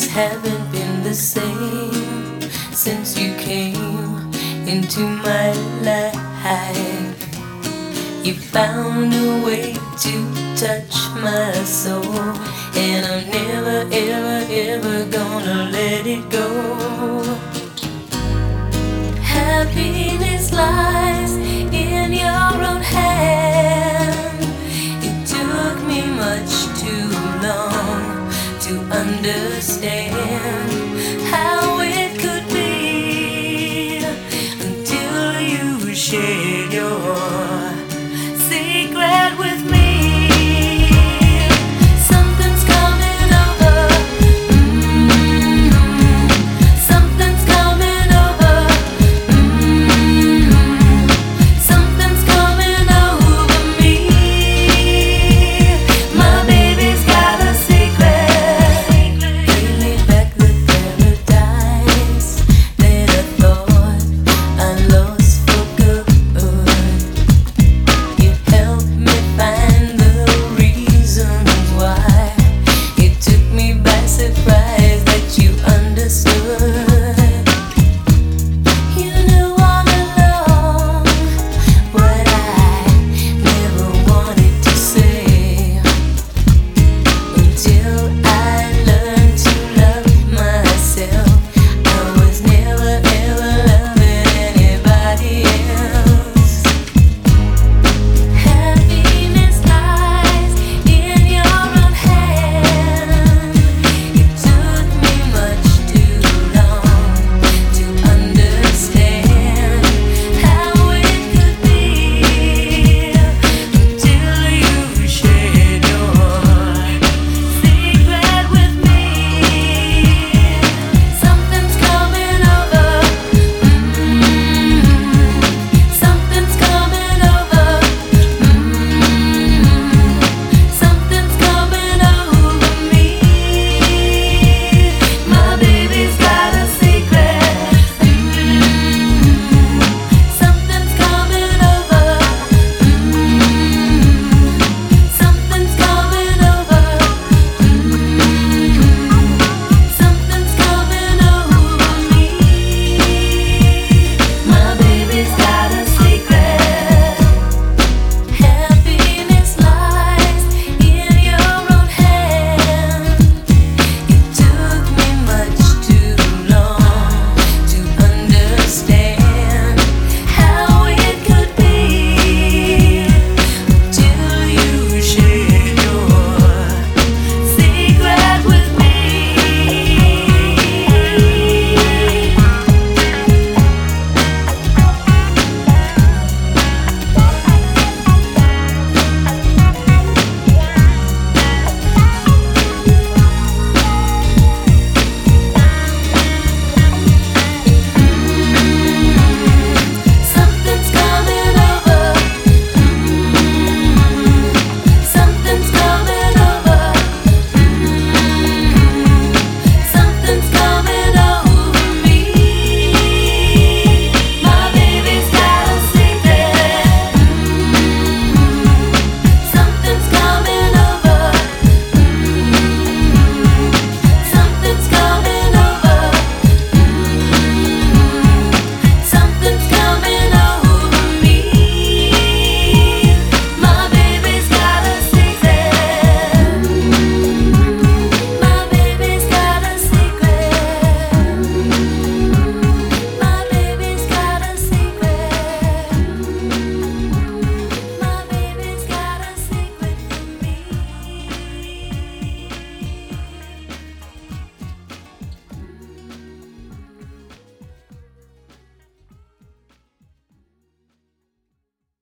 things haven't been the same since you came into my life. You found a way to touch my soul, and I'm never, ever, ever gonna let it go. Happiness lies in your own hand. It took me much too long to understand how it could be until you shared your secret with me.